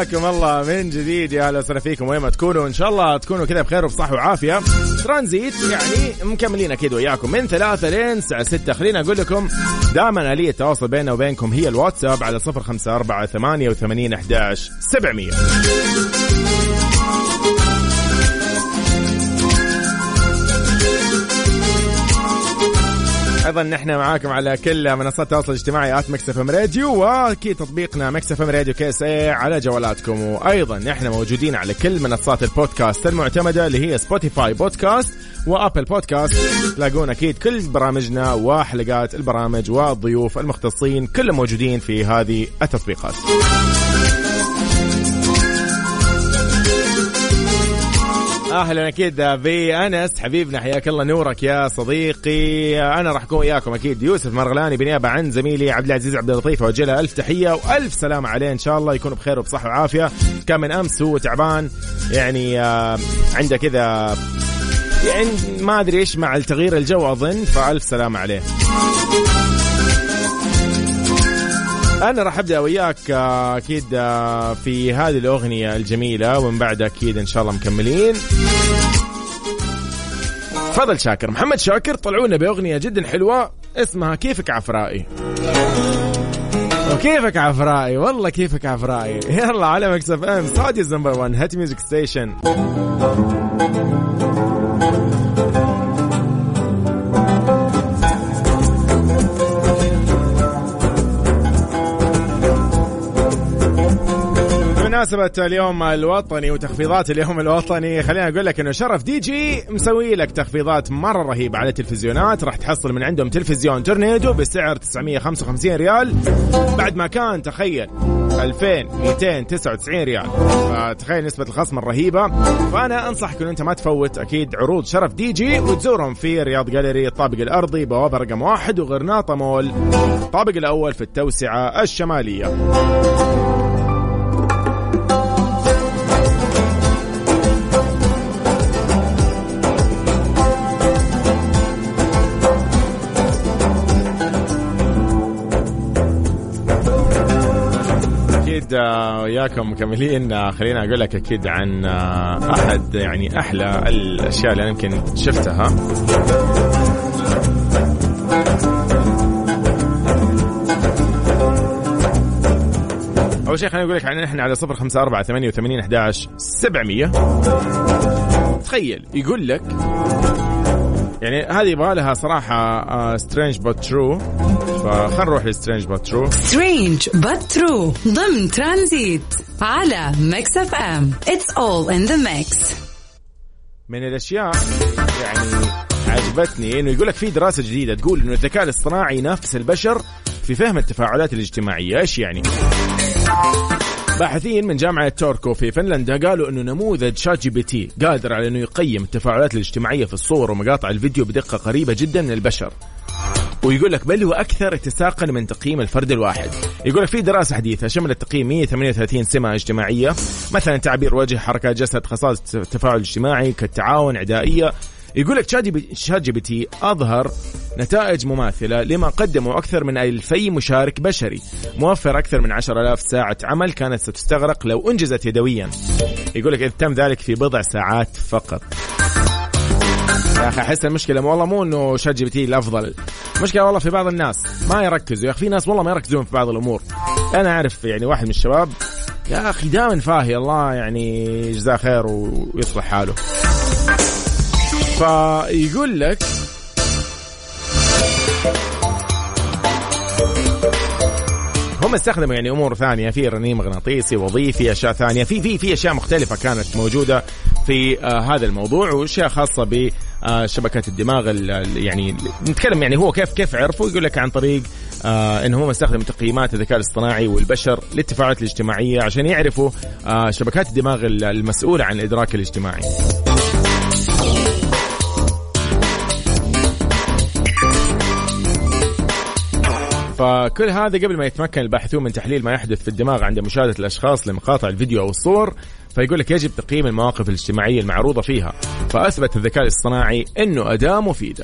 حياكم الله من جديد، يا اهلا وسهلا فيكم وين ما تكونوا، ان شاء الله تكونوا كذا بخير وبصحة وعافية. ترانزيت يعني مكملين اكيد وياكم من 3 لين 6. خلينا اقول لكم دائما آلية التواصل بيننا وبينكم هي الواتساب على 0548811700. أيضا نحن معاكم على كل منصات التواصل الاجتماعي @مكسفم راديو، وأكيد تطبيقنا مكسفم راديو KSA على جوالاتكم. وأيضا نحن موجودين على كل منصات البودكاست المعتمدة اللي هي سبوتيفاي بودكاست وأبل بودكاست. تلاقون أكيد كل برامجنا وحلقات البرامج والضيوف المختصين كلهم موجودين في هذه التطبيقات. اهلا اكيد في انس حبيبنا، حياك الله، نورك يا صديقي. انا راح اكون وياكم اكيد يوسف مرغلاني بنيابه عن زميلي عبد العزيز عبد اللطيف، اوجه له الف تحيه والف سلامه عليه، ان شاء الله يكون بخير وبصحه وعافيه. كان من امس هو تعبان يعني عنده كذا يعني ما ادري ايش مع التغيير الجو اظن، فالف سلامه عليه. أنا راح أبدأ وياك أكيد في هذه الأغنية الجميلة، ومن بعد أكيد إن شاء الله مكملين. فضل شاكر، محمد شاكر طلعونا بأغنية جدا حلوة اسمها كيفك عفرائي. وكيفك عفرائي، والله كيفك عفرائي. يلا على مكس اف ام سعوديز نمبر 1 هات ميوزك ستيشن. بمناسبة اليوم الوطني وتخفيضات اليوم الوطني، خلينا أقول لك إنه شرف دي جي مسوي لك تخفيضات مرة رهيبة على التلفزيونات. راح تحصل من عندهم تلفزيون تورنيدو بسعر 955 ريال بعد ما كان تخيل 2299 ريال، فتخيل نسبة الخصم الرهيبة. فأنا أنصحك إن أنت ما تفوت أكيد عروض شرف دي جي، وتزورهم في رياض جاليري الطابق الأرضي بوابة رقم 1 وغرناطة مول الطابق الأول في التوسعة الشمالية. وياكم مكملين. خلينا أقول لك أكيد عن أحد يعني أحلى الأشياء اللي يمكن شفتها. أول شيء خلينا أقول لك عن إحنا على 0548811700. تخيل يقول لك يعني هذه يبغى لها صراحة strange but true، فخلنا نروح لسترينج but true. strange but true ضمن ترانزيت على ميكس اف ام. It's all in the mix. من الأشياء يعني عجبتني إنه يقول لك في دراسة جديدة تقول إنه الذكاء الاصطناعي ينافس البشر في فهم التفاعلات الاجتماعية. إيش يعني؟ باحثين من جامعة توركو في فنلندا قالوا إنه نموذج شات جي بي تي قادر على إنه يقيم التفاعلات الاجتماعية في الصور ومقاطع الفيديو بدقة قريبة جدا من البشر. ويقول لك بل هو أكثر اتساقا من تقييم الفرد الواحد. يقول لك في دراسة حديثة شملت تقييم 138 سمة اجتماعية، مثلا تعبير وجه، حركات جسد، خصائص تفاعل اجتماعي كالتعاون، عدائية. يقول لك شات جي بي تي أظهر نتائج مماثلة لما قدموا أكثر من 2000 مشارك بشري، موفر أكثر من 10,000 ساعة عمل كانت ستستغرق لو أنجزت يدويا. يقول لك إذ تم ذلك في بضع ساعات فقط. يا أخي أحس المشكلة والله مو إنه شات جي بي تي الأفضل، مشكلة والله في بعض الناس ما يركزوا. يا أخي في ناس والله ما يركزون في بعض الأمور. أنا أعرف يعني واحد من الشباب يا أخي دائما فاهي، الله يعني يجزاه خير ويصلح حاله. فيقول لك هم استخدموا يعني امور ثانيه في رنين مغناطيسي، وظيفي، اشياء ثانيه، في اشياء مختلفه كانت موجوده في هذا الموضوع، واشياء خاصه بشبكات الدماغ. يعني نتكلم يعني هو كيف عرفوا. يقول لك عن طريق انهم استخدموا تقييمات الذكاء الاصطناعي والبشر للتفاعلات الاجتماعيه عشان يعرفوا شبكات الدماغ المسؤوله عن الادراك الاجتماعي. فكل هذا قبل ما يتمكن الباحثون من تحليل ما يحدث في الدماغ عند مشاهدة الأشخاص لمقاطع الفيديو أو الصور. فيقول لك يجب تقييم المواقف الاجتماعية المعروضة فيها. فأثبت الذكاء الاصطناعي أنه أداة مفيدة.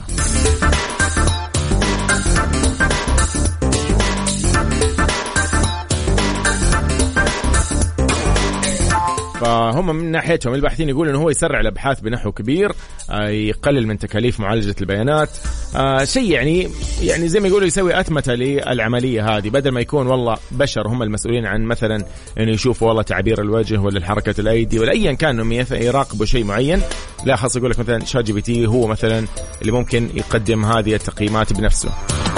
فهم من ناحيتهم الباحثين يقولوا إنه هو يسرع الأبحاث بنحو كبير، يقلل من تكاليف معالجة البيانات، شيء يعني زي ما يقولوا يسوي أتمتة للعملية هذه، بدل ما يكون والله بشر هم المسؤولين عن مثلا إنه يشوفوا والله تعبير الوجه ولا حركة الأيدي ولا أيا كان إنهم يراقبوا شيء معين. لا، خاص يقول لك مثلا شات جي بي تي هو مثلا اللي ممكن يقدم هذه التقييمات بنفسه.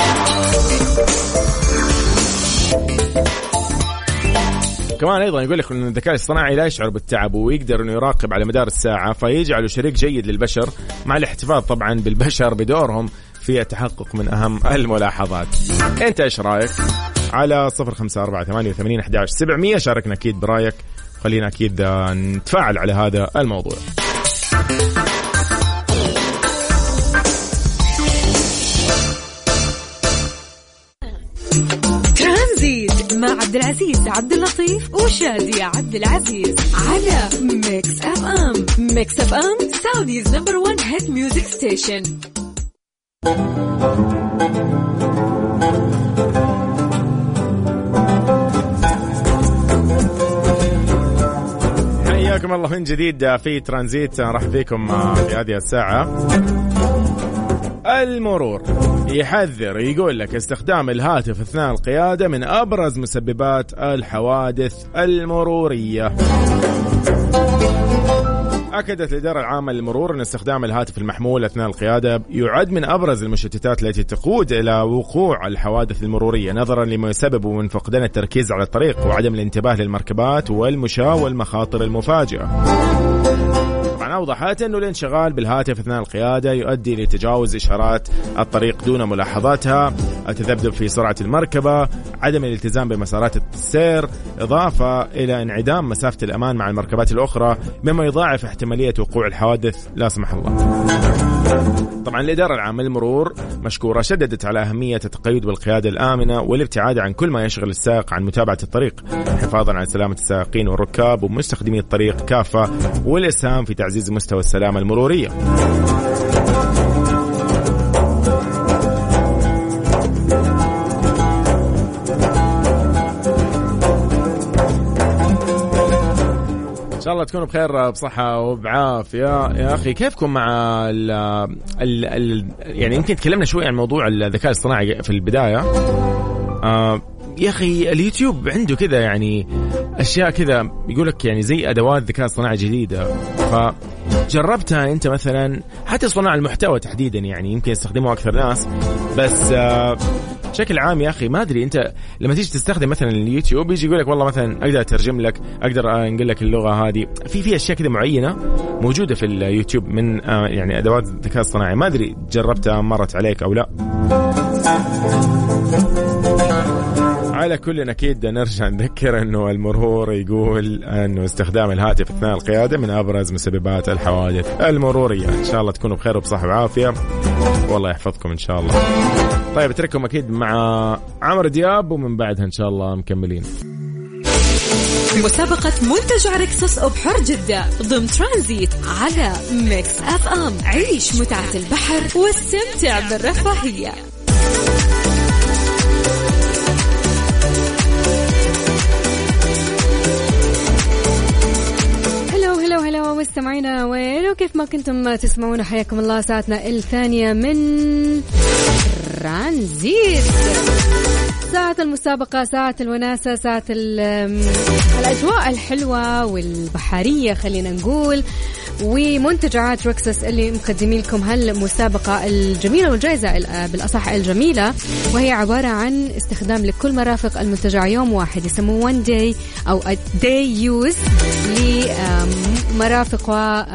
كمان أيضا يقول لك أن الذكاء الاصطناعي لا يشعر بالتعب ويقدر أنه يراقب على مدار الساعة، فيجعله شريك جيد للبشر مع الاحتفاظ طبعا بالبشر بدورهم في التحقق من أهم الملاحظات. أنت إيش رأيك؟ على 0548811700 شاركنا أكيد برأيك، خلينا أكيد نتفاعل على هذا الموضوع. ترانزيت مع عبد العزيز عبد اللطيف وشادي عبد العزيز على ميكس اف ام. ميكس اف ام سعوديز نمبر 1 هيت ميوزك ستيشن. حياكم الله من جديد في ترانزيت، راح فيكم في هذه الساعة. المرور يحذر، يقول لك استخدام الهاتف أثناء القيادة من أبرز مسببات الحوادث المرورية. أكدت الإدارة العامة للمرور أن استخدام الهاتف المحمول أثناء القيادة يعد من أبرز المشتتات التي تقود إلى وقوع الحوادث المرورية، نظرا لما يسبب من فقدان التركيز على الطريق وعدم الانتباه للمركبات والمشاة والمخاطر المفاجئة. أوضحت أنه الانشغال بالهاتف أثناء القيادة يؤدي لتجاوز إشارات الطريق دون ملاحظتها، التذبذب في سرعة المركبة، عدم الالتزام بمسارات السير، إضافة إلى انعدام مسافة الأمان مع المركبات الأخرى، مما يضاعف احتمالية وقوع الحوادث لا سمح الله. طبعا الإدارة العامة للمرور مشكورة شددت على أهمية التقيد بالقيادة الآمنة والابتعاد عن كل ما يشغل السائق عن متابعة الطريق، حفاظا على سلامة السائقين والركاب ومستخدمي الطريق كافة، والإسهام في تعزيز مستوى السلامة المرورية. إن شاء الله تكونوا بخير بصحة وبعافية. يا أخي كيفكم مع يعني يمكن تكلمنا شوي عن موضوع الذكاء الاصطناعي في البداية. يا أخي اليوتيوب عنده كذا يعني أشياء كذا يقولك يعني زي أدوات ذكاء اصطناعي جديدة، فجربتها أنت مثلا؟ حتى صناع المحتوى تحديدا يعني يمكن يستخدمه أكثر ناس، بس بشكل عام يا أخي ما أدري، أنت لما تيجي تستخدم مثلا اليوتيوب يجي يقولك والله مثلا أقدر أترجم لك، أقدر أنقل لك اللغة هذه، في أشياء كذا معينة موجودة في اليوتيوب من يعني أدوات الذكاء الاصطناعي. ما أدري جربتها مرت عليك أو لا؟ على كل أكيد نرجع نذكر أنه المرور يقول أنه استخدام الهاتف أثناء القيادة من أبرز مسببات الحوادث المرورية. إن شاء الله تكونوا بخير وبصحة وعافية، والله يحفظكم إن شاء الله. طيب اترككم أكيد مع عمرو دياب ومن بعدها إن شاء الله مكملين. مسابقة منتجع ريكسوس أبحر جدة ضمن ترانزيت على ميكس أف أم. عيش متعة البحر واستمتع بالرفاهية. مستمعينا وين وكيف ما كنتم تسمعون، حياكم الله. ساعتنا الثانية من ترانزيت، ساعة المسابقة، ساعة الوناسة، ساعة الأجواء الحلوة والبحرية خلينا نقول، ومنتجعات ريكسوس اللي مقدمين لكم هالمسابقة الجميلة والجائزة بالأصح الجميلة، وهي عبارة عن استخدام لكل مرافق المنتجع يوم واحد، يسموه one day أو a day use لمرافق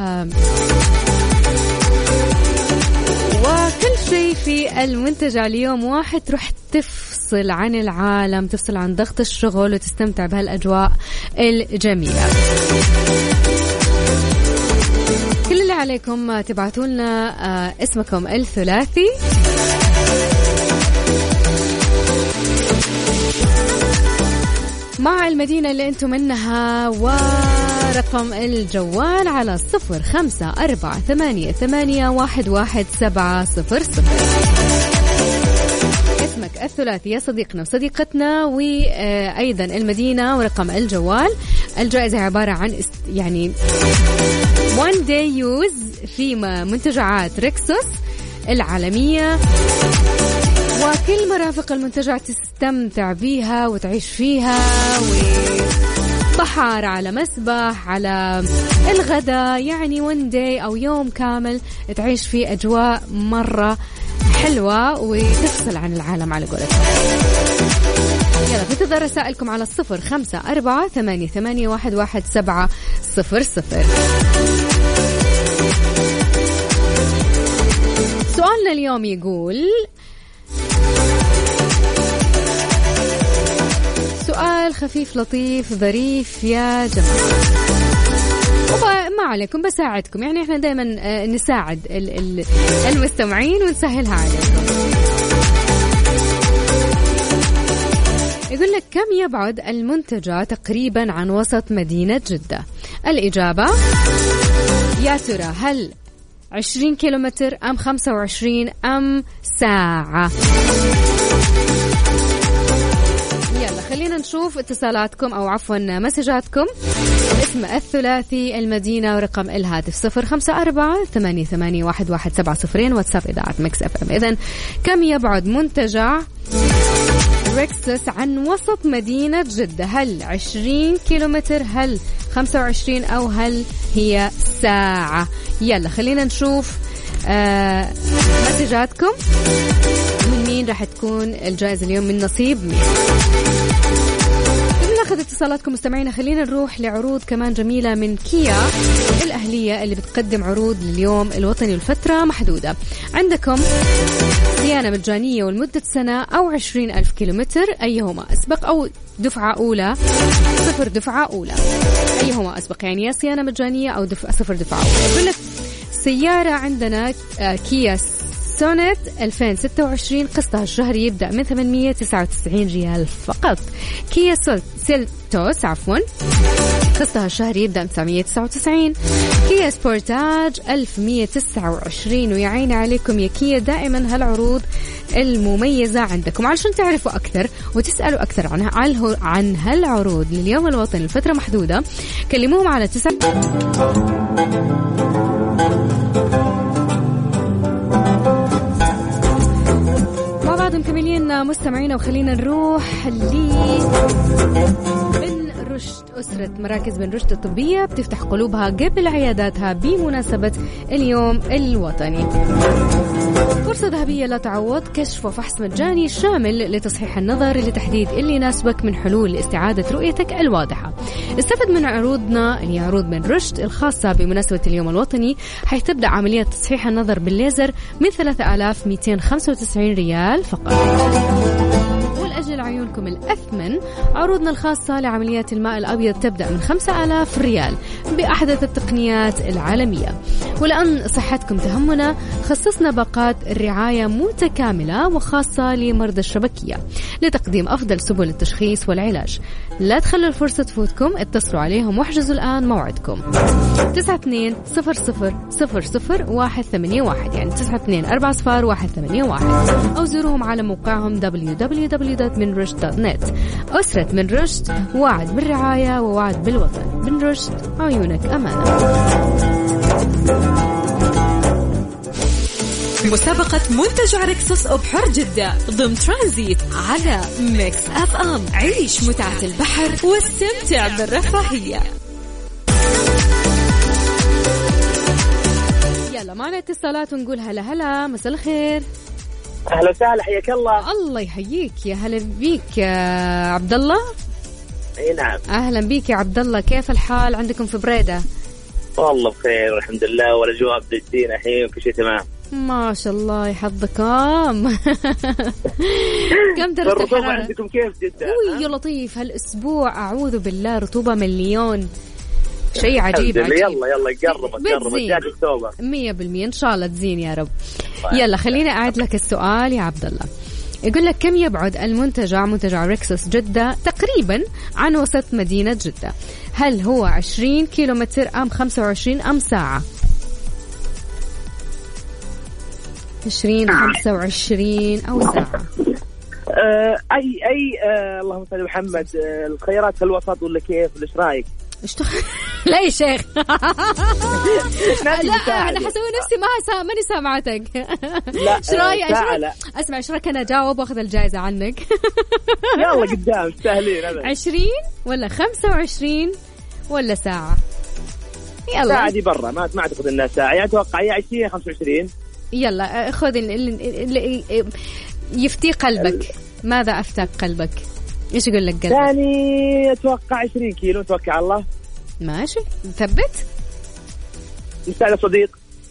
وكل شيء في المنتجع اليوم واحد. تروح تفصل عن العالم، تفصل عن ضغط الشغل وتستمتع بهالأجواء الجميلة. كل اللي عليكم تبعتوا لنا اسمكم الثلاثي مع المدينة اللي انتم منها ورقم الجوال على 0548811700. اسمك الثلاثي يا صديقنا وصديقتنا، وأيضا المدينة ورقم الجوال. الجائزة عبارة عن يعني one day use في منتجعات ريكسوس العالمية، وكل مرافق المنتجع تستمتع بيها وتعيش فيها، وبحر على مسبح على الغداء، يعني one day أو يوم كامل تعيش فيه أجواء مرة حلوة وتفصل عن العالم على قولتهم. يلا بنتظر رسائلكم على 0548811700. سؤالنا اليوم يقول سؤال خفيف لطيف ظريف يا جماعة، ما عليكم بساعدكم، يعني احنا دائما نساعد المستمعين ونسهلها عليكم. يقول لك كم يبعد المنتجع تقريبا عن وسط مدينة جدة؟ الإجابة يا ترى هل 20 كيلومتر أم 25 أم ساعة؟ يلا خلينا نشوف اتصالاتكم أو عفوا مسجاتكم. الاسم الثلاثي، المدينة، ورقم الهاتف 0548811700. واتساب إذاعة ميكس اف ام. إذن كم يبعد منتجع ريكسوس عن وسط مدينة جدة؟ هل 20 كيلومتر، هل 25، أو هل هي ساعة؟ يلا خلينا نشوف مسجاتكم. من مين راح تكون الجائزة اليوم؟ من نصيب مين؟ ناخذ اتصالاتكم مستمعينا. خلينا نروح لعروض كمان جميلة من كيا الأهلية اللي بتقدم عروض لليوم الوطني والفترة محدودة. عندكم صيانة مجانية ولمدة سنة أو 20,000 كيلومتر أيهما أسبق، أو دفعة أولى 0 دفعة أولى أيهما أسبق، يعني يا صيانة مجانية أو 0 دفعة أولى. يقول لك سيارة عندنا كيا سونيت 2026 قسطها الشهري يبدأ من 899 ريال فقط. كيا سيلتوس قسطها الشهري يبدأ من 999. كيا سبورتاج 1129. ويعين عليكم يا كيا دائما هالعروض المميزة عندكم. علشان تعرفوا أكثر وتسألوا أكثر عن هالعروض لليوم الوطني الفترة محدودة، كلموهم على 9 مكملين مستمعينا. وخلينا نروح بن رشد. أسرة مراكز بن رشد الطبية بتفتح قلوبها قبل عياداتها بمناسبة اليوم الوطني. فرصة ذهبية لا تعوض، كشف وفحص مجاني شامل لتصحيح النظر لتحديد اللي يناسبك من حلول لاستعادة رؤيتك الواضحة. استفد من عروضنا اللي هي عروض بن رشد الخاصة بمناسبة اليوم الوطني، حيث تبدأ عملية تصحيح النظر بالليزر من 3295 ريال فقط. والأجل عيونكم الأثمن، عروضنا الخاصة لعمليات الماء الأبيض تبدأ من 5000 ريال بأحدث التقنيات العالمية. ولأن صحتكم تهمنا، خصصنا باقات الرعاية متكاملة وخاصة لمرضى الشبكية لتقديم أفضل سبل التشخيص والعلاج. لا تخلوا الفرصة تفوتكم، اتصلوا عليهم واحجزوا الآن موعدكم 92000181، يعني 92400181، أو زوروهم على موقعهم www.minrushd.net. أسرة من رشد، وعد بالرعاية ووعد بالوطن. من رشد، عيونك أمانة. مسابقة منتجع ريكسوس أبحر جدة ضمن ترانزيت على ميكس اف ام. عيش متعة البحر واستمتع بالرفاهية. يلا معنا اتصالات ونقول هلا. مساء الخير. أهلا وسهلا، حياك الله. الله يحييك، يا هلا بيك يا عبد الله. اي نعم. أهلا بيك يا عبد الله، كيف الحال عندكم في بريدة؟ والله بخير والحمد لله، والأجواء بدين الحين وكل شيء تمام ما شاء الله. يحظكم. كم درجة الرطوبة عندكم كيف جدا؟ يا لطيف، هالأسبوع أعوذ بالله رطوبة مليون، شيء عجيب. يلا قربت جات أكتوبر 100%. إن شاء الله تزين يا رب. يلا خليني أعد لك السؤال يا عبد الله. يقول لك كم يبعد منتجع ريكسوس جدة تقريبا عن وسط مدينة جدة؟ هل هو 20 كيلومتر أم 25 أم ساعة؟ 20 25 أو ساعة؟ أي اللهم صل محمد. الخيارات في الوسط ولا كيف؟ ولا إيش رأيك؟ لا يا شيخ. لا أنا حسوي نفسي ماني سامعتك. لا ايش رايك؟ اسمع ايش رايك انا اجاوب واخذ الجائزة عنك؟ يلا قدام سهلين. 20 ولا 25 ولا ساعة؟ يلا ساعة دي برا، ما أعتقد إنها ساعة، يعني أتوقع هي 20 25. يلا خذ يفتي قلبك. ماذا أفتى قلبك؟ إيش يقول لك قلبك؟ ثاني أتوقع 20 كيلو، توكل على الله. ماشي ثبت. مستعد صديق.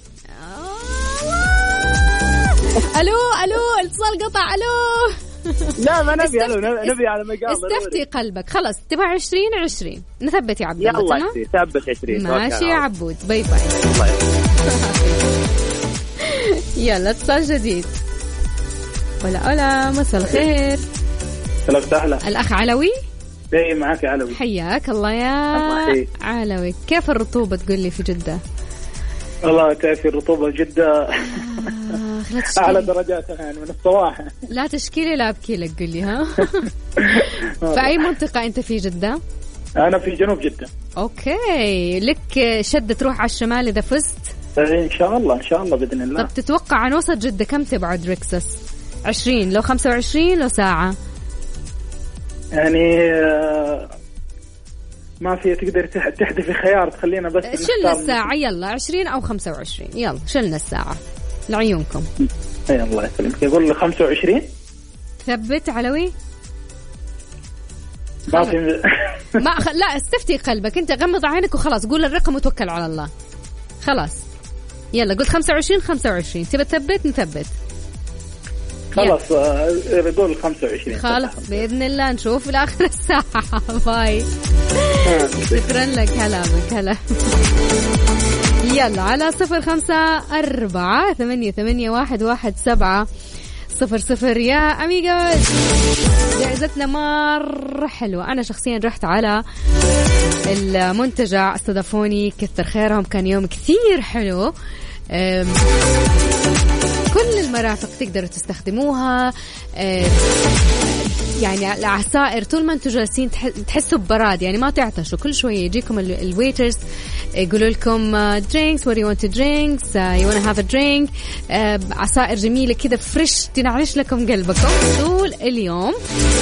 ألو الاتصال قطع. ألو لا ما نبي نبي على مقام. استفتي قلبك. خلاص تبع 20 نثبت يا عبد الله. يلا ثبت 20. ماشي يا عبود. باي باي. يلا اتصال جديد. ولا مساء الخير. سهلا. الأخ علوي. ايه معك علوي. حياك الله يا علوي. كيف الرطوبة تقول لي في جدة؟ والله كيف الرطوبة جدة أعلى درجاتها يعني من الصباح. لا تشكيلي لا أبكي لك قل لي ها. في أي منطقة أنت في جدة؟ أنا في جنوب جدة. أوكي لك شدة تروح على الشمال إذا فزت؟ إن شاء الله بإذن الله. طب تتوقع عن وسط جدة كم تبعد ريكسوس؟ 20 لو 25 لو ساعة؟ يعني ما في تقدر تحذفي خيار تخلينا بس شلنا الساعة. يلا 20 أو 25. يلا شلنا الساعة لعيونكم. أي الله يسلمك. يقول لي 25. ثبت علوي. ما في لا استفتي قلبك أنت. غمض عينك وخلاص قول الرقم وتوكل على الله. خلاص يلا قلت 25. تبى تثبت نثبت. خلاص يقول 25. خلاص بإذن الله نشوف بالآخر الساعة. باي. شكرا لك. هلا يلا على 0548811700 يا أميغوز. جائزتنا مرة حلوة. أنا شخصيا رحت على المنتجع استضافوني كثر خيرهم. كان يوم كثير حلو. كل المرافق تقدروا تستخدموها. يعني العصائر طول ما انتم جالسين تحسوا ببراد يعني ما تعطشوا. كل شوية يجيكم الويترز يقولوا لكم drinks what do you want to drinks you want to have a drink. عصائر جميلة كده فريش تنعش لكم قلبكم طول اليوم.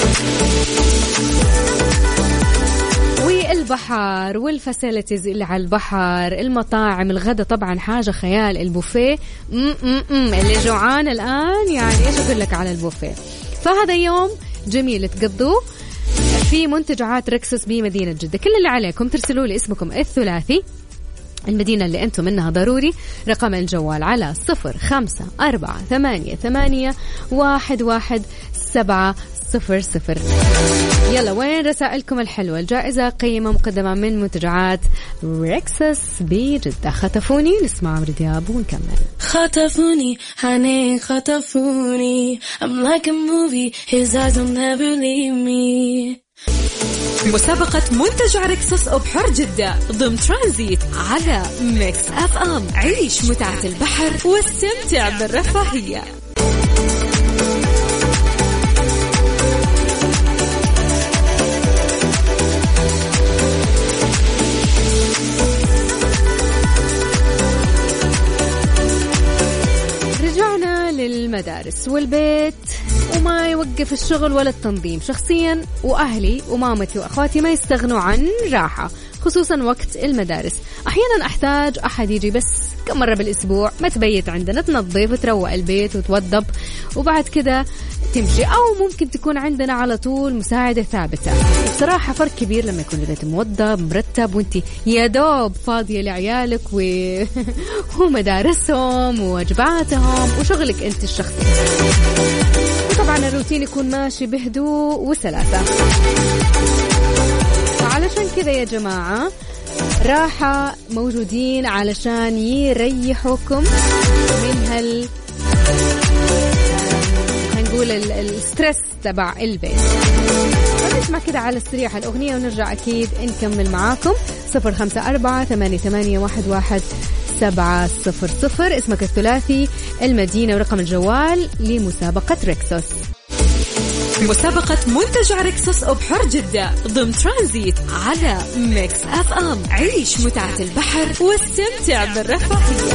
والبحر والفاسيلتيز اللي على البحر، المطاعم، الغداء طبعا حاجة خيال. البوفيه اللي جوعان الآن يعني إيش أقول لك على البوفيه. فهذا يوم جميل تقضوه في منتجعات ريكسوس بمدينة جدة. كل اللي عليكم ترسلوا لي اسمكم الثلاثي، المدينة اللي أنتم منها ضروري، رقم الجوال على 0548811700. يلا وين رسائلكم الحلوة؟ الجائزة قيمة مقدمة من منتجعات ريكسوس بجدة. خطفوني نسمع عمرو دياب ونكمل. خطفوني عني خطفوني I'm like a movie his eyes will never leave me. مسابقة منتجع ريكسوس أبحر جدة ضمن ترانزيت على ميكس أف أم. عيش متعة البحر واستمتع بالرفاهية. للمدارس والبيت وما يوقف الشغل ولا التنظيم. شخصيا وأهلي ومامتي وأخواتي ما يستغنوا عن راحة، خصوصا وقت المدارس. أحيانا أحتاج أحد يجي بس كم مرة بالأسبوع، ما تبيت عندنا، تنظف وتروق البيت وتوضب وبعد كده تمشي، أو ممكن تكون عندنا على طول مساعدة ثابتة. بصراحة فرق كبير لما يكون البيت موضب مرتب وانتي يا دوب فاضية لعيالك ومدارسهم وواجباتهم وشغلك انت الشخصي. وطبعا الروتين يكون ماشي بهدوء وسلاسة. علشان كذا يا جماعة راحة موجودين علشان يريحوكم من هنقول الستريس تبع البيت. نسمع كده على السريع الأغنية ونرجع أكيد نكمل معاكم. 0548811700. اسمك الثلاثي، المدينة ورقم الجوال لمسابقة ريكسوس. مسابقة منتجع ريكسوس أبحر جدة ضمن ترانزيت على ميكس أف أم. عيش متعة البحر واستمتع بالرفاهية.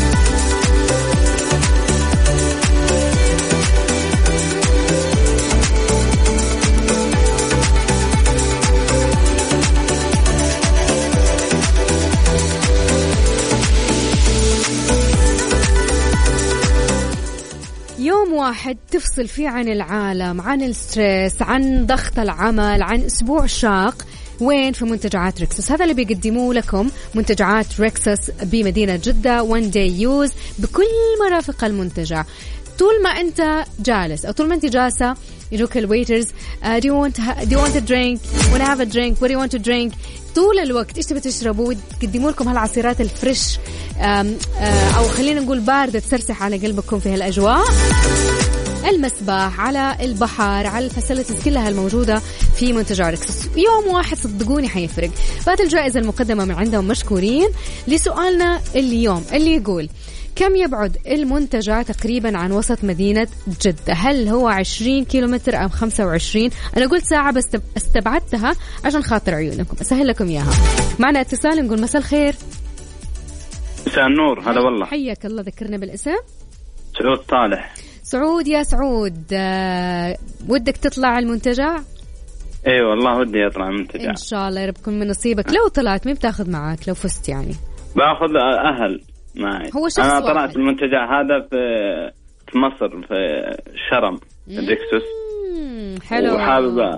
يوم واحد تفصل فيه عن العالم، عن الستريس، عن ضغط العمل، عن أسبوع شاق. وين؟ في منتجعات ريكسوس. هذا اللي بيقدموه لكم منتجعات ريكسوس بمدينة جدة. one day use بكل مرافق المنتجع. طول ما أنت جالس أو طول ما أنت جالسة يجوك الويترز do you want a drink? wanna have a drink? what do you want to drink? طول الوقت إيش تبي تشربوا؟ يقدموا لكم هالعصيرات الفريش أو خلينا نقول باردة تسرسح على قلبكم في هالأجواء. المسبح، على البحر، على الفاسيلتيز كلها الموجودة في منتجع ريكسوس. يوم واحد صدقوني حيفرق. فات الجائزة المقدمة من عندهم مشكورين. لسؤالنا اليوم اللي يقول كم يبعد المنتجع تقريبا عن وسط مدينة جدة؟ هل هو 20 كيلومتر أم 25؟ أنا قلت ساعة بس استبعدتها عشان خاطر عيونكم أسهل لكم إياها. معنا اتصال، نقول مساء الخير. مساء النور. هلا والله. حياك الله. ذكرنا بالاسم. سعود صالح. سعود، يا سعود ودك تطلع المنتجع؟ اي والله ودي اطلع المنتجع ان شاء الله. يا رب يكون من نصيبك. لو طلعت مين بتاخذ معاك لو فزت؟ يعني باخذ اهل معي. هو شخص انا واحد. طلعت المنتجع هذا في مصر في شرم ريكسوس. حلو. وحابب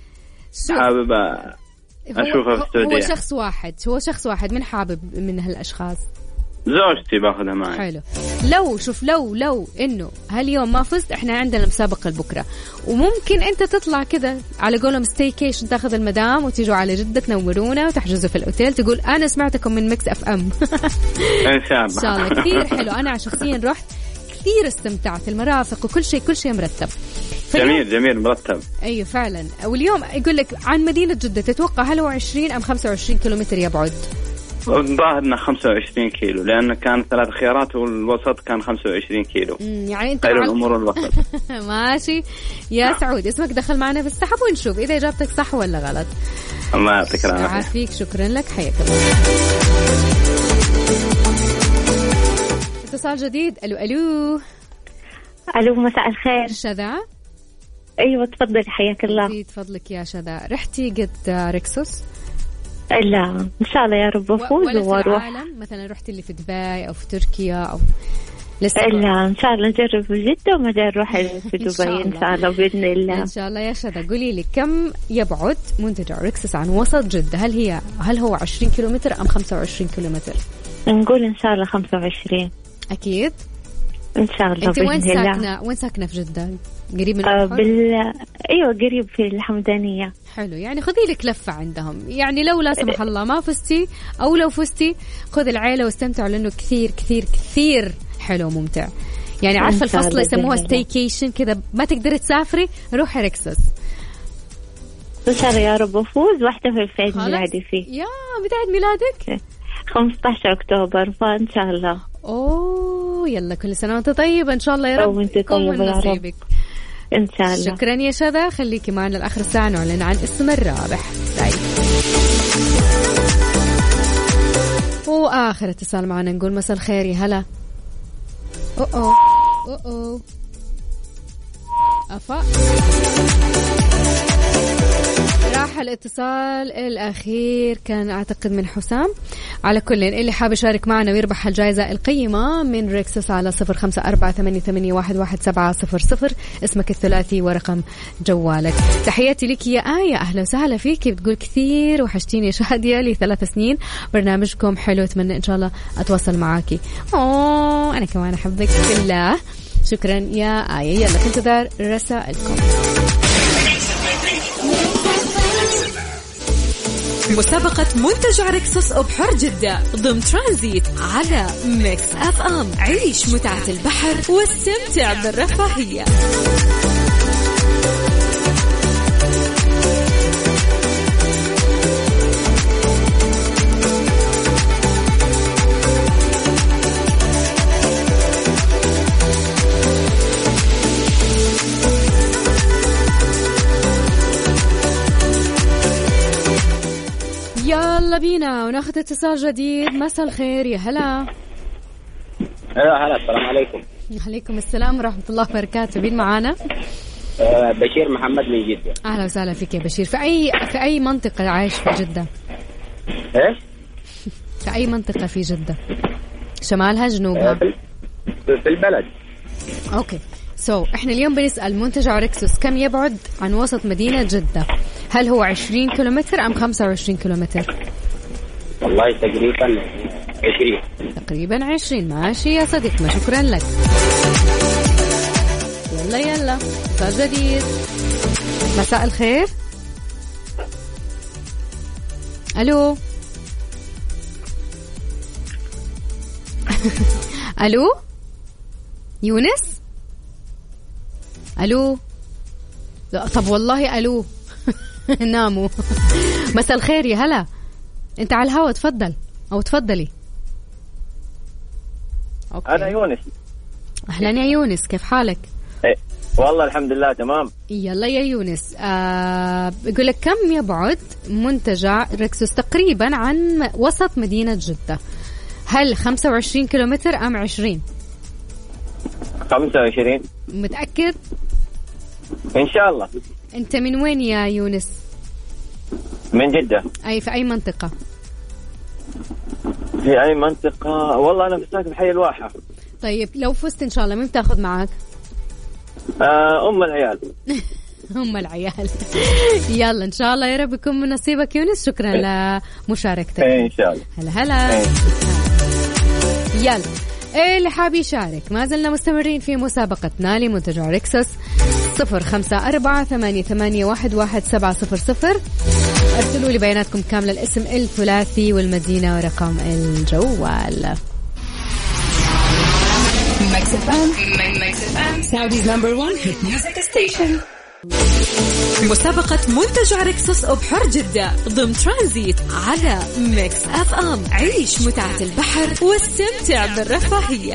اشوفها في السعودية. هو شخص واحد من حابب من هالاشخاص؟ زوجتي باخذها معي. حلو. لو انه هاليوم ما فزت، احنا عندنا مسابقة لبكرة، وممكن انت تطلع كذا على قولهم ستيكيشن، تاخذ المدام وتيجوا على جدة تنورونا وتحجزوا في الاوتيل، تقول انا سمعتكم من ميكس اف ام. ان شاء الله. ان شاء الله. كثير حلو. انا شخصيا رحت كثير استمتعت. المرافق وكل شيء مرتب. جميل مرتب. ايوه فعلا. واليوم يقول لك عن مدينة جدة، تتوقع هل هو 20 ام 25 كيلومتر يبعد؟ ظاهرنا 25 كيلو، لأنه كان 3 خيارات والوسط كان 25 كيلو. يعني انت خير الأمور الوسط. ماشي يا سعود، اسمك دخل معنا في السحب ونشوف إذا إجابتك صح ولا غلط. الله يعطيك العافية. عافيك. شكرا لك. حياك الله. اتصال جديد. ألو مساء الخير. شذا. أيوة تفضل. حياك الله. زيد فضلك يا شذا. رحتي قد ريكسوس؟ لا إن شاء الله يا رب أفوز وأروح. مثلا رحتي اللي في دبي أو في تركيا أو لسه؟ لا إن شاء الله نجرب في جدة وما نروح في دبي إن شاء الله بإذن الله. إن شاء الله يا شذا. قولي لي كم يبعد منتجع ريكسوس عن وسط جدة؟ هل هو 20 كيلومتر أم 25 كيلومتر؟ نقول إن شاء الله 25. أكيد إن شاء الله. أنت وين ساكنة في جدة؟ قريب من أيوة قريب في الحمدانية. حلو. يعني خذي لك لفة عندهم. يعني لو لا سمح الله ما فزتي أو لو فزتي خذ العائلة واستمتعوا، لأنه كثير كثير كثير حلو وممتع. يعني عارفة الفصلة يسموها ستيكيشن كذا، ما تقدري تسافري روحي ريكسوس. إن شاء الله يا رب أفوز واحتفل في عيد ميلادي فيه. يا متى عيد ميلادك؟ 15 أكتوبر، فإن شاء الله. أوه يلا كل سنة وأنت طيبة إن شاء الله يا رب. وأنت طيبة يا رب إن شاء الله. شكرا يا شذا. خليكي معنا لآخر الساعة نعلن عن اسم الرابح. سعيد. وآخر اتصال معنا نقول مساء الخير. يا هلا. أوه أفا راح الاتصال الأخير، كان أعتقد من حسام. على كل اللي حاب يشارك معنا ويربح الجائزة القيمة من ريكسوس على 0548811700 اسمك الثلاثي ورقم جوالك. تحياتي لك يا آية، أهلا وسهلا فيك. بتقول كثير وحشتيني يا شادية، لي 3 سنين برنامجكم حلو، أتمنى إن شاء الله أتواصل معاكي. أنا كمان أحبك بالله. شكرا يا آية. يلا في انتظار رسائلكم. مسابقة منتجع ريكسوس أبحر جدة ضمن ترانزيت على ميكس أف أم. عيش متعة البحر واستمتع بالرفاهية. بينا وناخذ اتصال جديد. مساء الخير، يا هلا. هلا، السلام عليكم. عليكم السلام ورحمة الله وبركاته. مين معانا؟ بشير محمد من جدة. أهلا وسهلا فيك يا بشير. في أي منطقة عايش في جدة؟ إيش؟ في أي منطقة في جدة؟ شمالها جنوبها؟ في البلد. أوكي. إحنا اليوم بنسأل منتجع ريكسوس كم يبعد عن وسط مدينة جدة؟ هل هو 20 كيلومتر أم 25 كيلومتر؟ والله تقريبا 20. تقريبا 20. ماشي يا صديقنا، شكرا لك. يلا صار جديد. مساء الخير. ألو. ألو يونس. ألو. لا طب والله ألو. ناموا. مساء الخير، يا هلا. انت على الهوا، تفضل او تفضلي. أوكي. انا يونس. اهلا يا يونس، كيف حالك؟ والله الحمد لله تمام. يلا يا يونس، بقول لك كم يبعد منتجع ريكسوس تقريبا عن وسط مدينة جدة؟ هل 25 كيلومتر ام 20؟ 25. متأكد؟ ان شاء الله. انت من وين يا يونس؟ من جدة. في أي منطقة؟ في أي منطقة؟ والله أنا في ساكن حي الواحة. طيب لو فزت إن شاء الله مين تأخذ معك؟ أم العيال. أم العيال. يلا إن شاء الله يا رب يكون من نصيبك يونس. شكرا لمشاركتك. إن شاء الله. هلا. يلا اللي حاب يشارك، ما زلنا مستمرين في مسابقتنا لمنتجع ريكسوس. 0548811700. ارسلوا لي بياناتكم كاملة، الاسم الثلاثي والمدينة ورقم الجوال. مسابقة منتجع ريكسوس أبحر جدة ضمن ترانزيت على ميكس اف ام. عيش متعة البحر واستمتع بالرفاهية.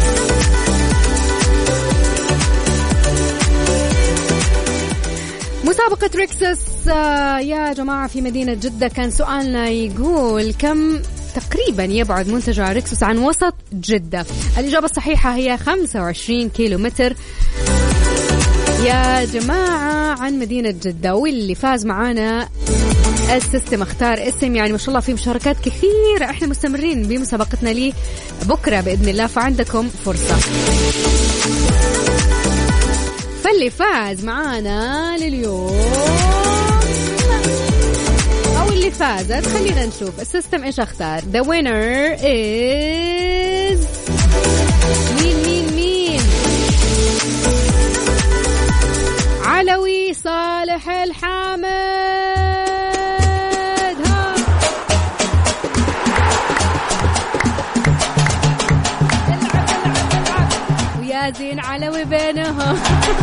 مسابقة ريكسوس يا جماعة في مدينة جدة. كان سؤالنا يقول كم تقريبا يبعد منتجع ريكسوس عن وسط جدة؟ الإجابة الصحيحة هي 25 كيلومتر يا جماعة عن مدينة جدة. واللي فاز معانا السيستم اختار اسم، يعني ما شاء الله في مشاركات كثيرة. احنا مستمرين بمسابقتنا لي بكرة بإذن الله، فعندكم فرصة. فاللي فاز معانا لليوم أو اللي فازت، خلينا نشوف السيستم إيش اختار. The winner is مين علوي صالح الحامد. ها ويا زين علوي بينهم.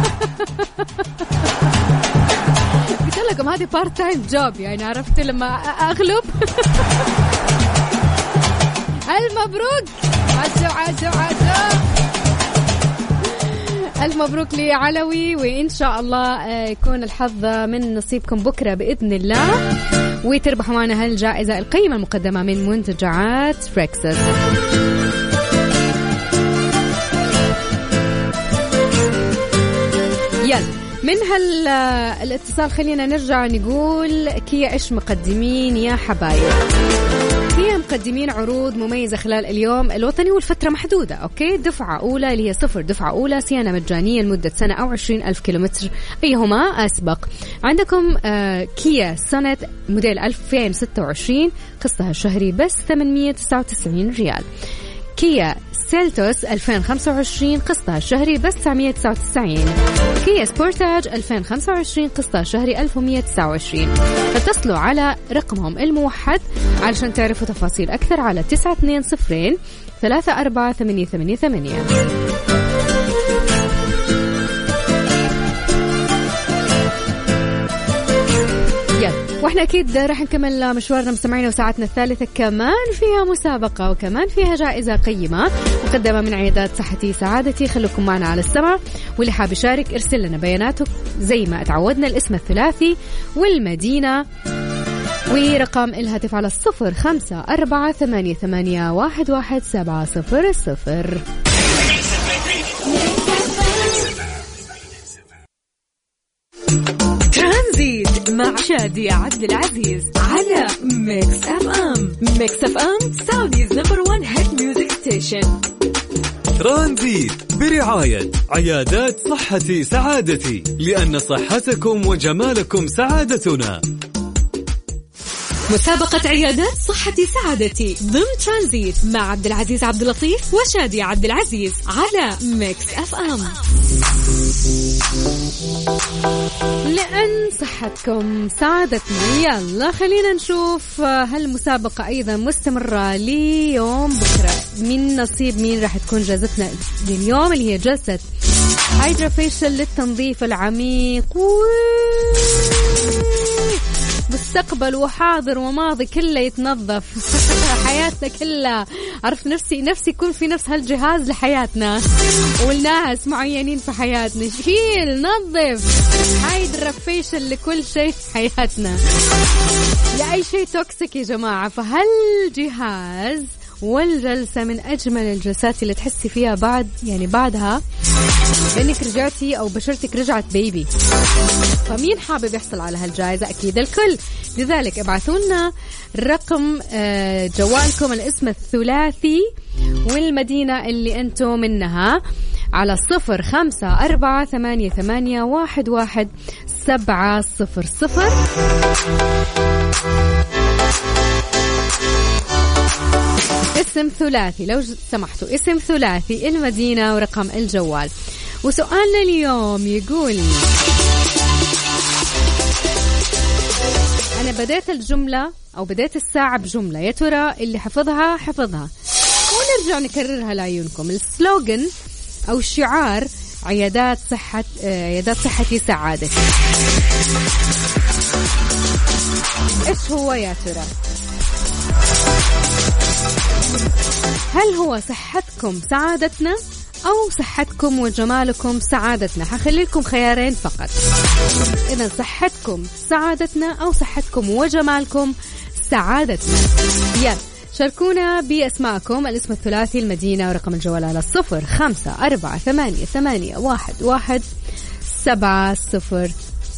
قلت لكم هذه بارت تايم جوب، يعني عرفت لما أغلب. المبروك. عشو. ألف مبروك لي علوي، وإن شاء الله يكون الحظ من نصيبكم بكرة بإذن الله، وتربحوا معنا هالجائزة القيمة المقدمة من منتجعات ريكسوس. يلا من الاتصال خلينا نرجع نقول كيا إيش مقدمين يا حبايب. كيا مقدمين عروض مميزة خلال اليوم الوطني والفترة محدودة. أوكي، دفعة أولى اللي هي 0 دفعة أولى، صيانة مجانية لمدة سنة أو 20,000 كيلومتر أيهما أسبق. عندكم كيا سونيت موديل 2026 قسطها الشهري بس 899 ريال. كيا سيلتوس 2025 قسطها الشهري بس 999. كيا سبورتاج 2025 قسطها الشهري 1129. اتصلوا على رقمهم الموحد علشان تعرفوا تفاصيل أكثر على 920 348888. واحنا اكيد راح نكمل مشوارنا مستمعينا، وساعتنا الثالثة كمان فيها مسابقة وكمان فيها جائزة قيمة مقدمة من عيادات صحتي سعادتي. خلوكم معنا على السمع، واللي حاب يشارك ارسل لنا بياناته زي ما اتعودنا، الاسم الثلاثي والمدينة ورقم الهاتف على 0548811700. ترانزيت مع شادي عبد العزيز على ميكس اف ام. ميكس اف ام سعوديز نمبر 1 هيت ميوزك ستيشن. ترانزيت برعاية عيادات صحتي سعادتي، لأن صحتكم وجمالكم سعادتنا. مسابقة عيادات صحتي سعادتي ضمن ترانزيت مع عبد العزيز عبد اللطيف وشادي عبد العزيز على ميكس اف ام. لأن صحتكم سعادتنا. يلا خلينا نشوف هالمسابقة أيضا مستمرة ليوم بكرة. من نصيب مين راح تكون جلستنا لليوم، اللي هي جلسة هايدرا فيشل للتنظيف العميق. مستقبل وحاضر وماضي كله يتنظف. حياتنا كلها. عرفت نفسي يكون في نفس هالجهاز لحياتنا والناس معينين في حياتنا. شيل نظف هايدرا فيشل لكل شيء في حياتنا، لأي شيء توكسيك يا جماعة. فهالجهاز والجلسة من أجمل الجلسات اللي تحسي فيها بعدها لأنك رجعتي أو بشرتك رجعت بيبي. فمين حابب يحصل على هالجائزة؟ أكيد الكل. لذلك ابعثوا لنا رقم جوالكم، الاسم الثلاثي والمدينة اللي أنتم منها على 0548811700. اسم ثلاثي لو سمحتوا، اسم ثلاثي، المدينة ورقم الجوال. وسؤالنا اليوم يقول: أنا بديت الجملة أو بديت الساعة بجملة، يا ترى اللي حفظها ونرجع نكررها لعيونكم. السلوغن أو الشعار عيادات صحتي سعادتي، إيش هو يا ترى؟ هل هو صحتكم سعادتنا أو صحتكم وجمالكم سعادتنا؟ حخلي لكم خيارين فقط. إذا صحتكم سعادتنا أو صحتكم وجمالكم سعادتنا. يلا شاركونا بأسماءكم، الاسم الثلاثي، المدينة ورقم الجوال على 0548811700.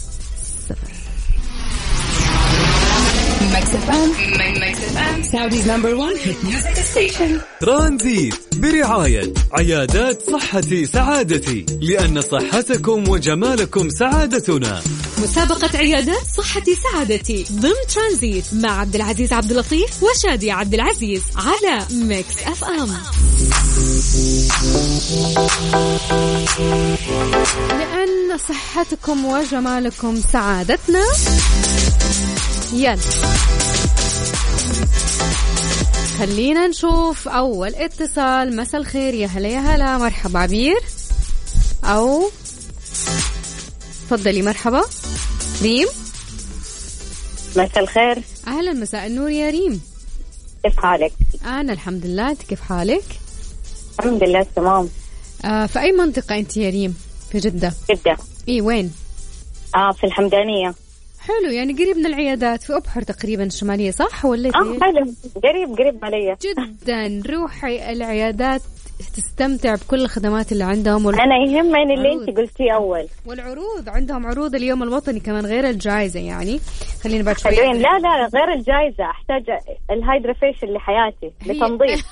Saudi's number 1 hit music station. ترانزيت برعاية عيادات صحتي سعادتي، لأن صحتكم وجمالكم سعادتنا. مسابقة عيادات صحتي سعادتي ضمن ترانزيت مع عبد العزيز عبد اللطيف وشادي عبد العزيز على ميكس اف ام. لأن صحتكم وجمالكم سعادتنا. يلا خلينا نشوف أول اتصال. مساء الخير، يا هلا يا هلا، مرحبا عبير، أو تفضلي. مرحبا ريم. مساء الخير. أهلا، مساء النور يا ريم، كيف حالك؟ أنا الحمد لله، أنت كيف حالك؟ الحمد لله تمام. في أي منطقة أنت يا ريم؟ في جدة. جدة. إيه وين؟ في الحمدانية. حلو، يعني قريب من العيادات، في أبحر تقريبا الشمالية، صح ولا؟ حلو، قريب علي جدا. روحي العيادات تستمتع بكل الخدمات اللي عندهم أنا يهمني اللي أنت قلتيه أول، والعروض عندهم عروض اليوم الوطني كمان غير الجائزة. يعني خلينا بعد شوي. لا غير الجائزة، أحتاج الهايدرا فيشل لحياتي لتنظيف.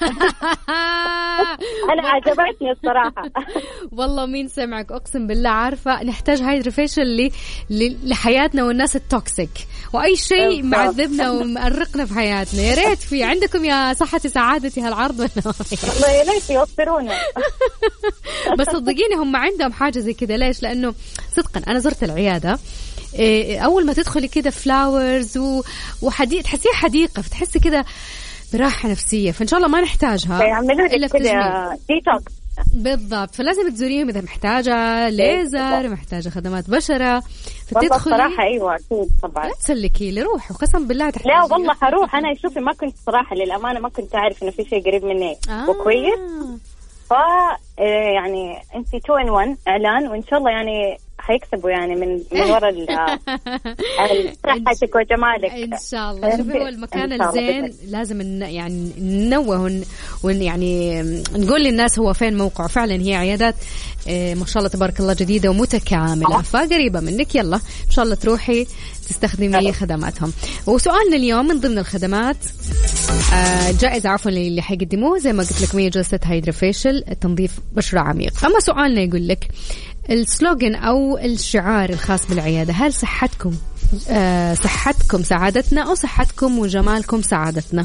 أنا عجبتني الصراحة. والله مين سمعك، أقسم بالله عارفة نحتاج هايدرا فيشل لحياتنا والناس التوكسيك وأي شيء معذبنا ومقرقنا في حياتنا. يا ريت في عندكم يا صحتي سعادتي هالعرض ولا؟ والله يا ليت يوفرونا. بس صدقيني هم عندهم حاجة زي كده. ليش؟ لأنه صدقا أنا زرت العيادة، أول ما تدخلي كده فلاورز وحديقة، تحسيها حديقة، فتحسي كده براحة نفسية. فإن شاء الله ما نحتاجها إلا في كده ديتوكس. بالضبط، فلازم تزوريهم إذا محتاجة ليزر، محتاجة خدمات بشرة، فتدخلي. صراحة أيوة أكيد طبعا. لا تسلكي لي روح، وقسم بالله تحتاجي. لا والله حروح أنا. شوفي ما كنت صراحة للأمانة ما كنت أعرف إنه في شيء قريب مني وكويس. يعني أنت 2 in 1 إعلان، وإن شاء الله يعني حيكسبوا يعني من وراء صحتك وجمالك إن شاء الله. شوفي هو المكان الزين لازم يعني ننوه يعني نقول للناس هو فين موقعه. فعلا هي عيادات ما شاء الله تبارك الله جديدة ومتكاملة فقريبة منك. يلا إن شاء الله تروحي تستخدمي خدماتهم. وسؤالنا اليوم من ضمن الخدمات جائزة عفوا اللي حيقدموه زي ما قلت لك 100 جلسة هيدروفيشل تنظيف بشرة عميق. أما سؤالنا يقول لك السلوغن أو الشعار الخاص بالعيادة، هل صحتكم سعادتنا أو صحتكم وجمالكم سعادتنا؟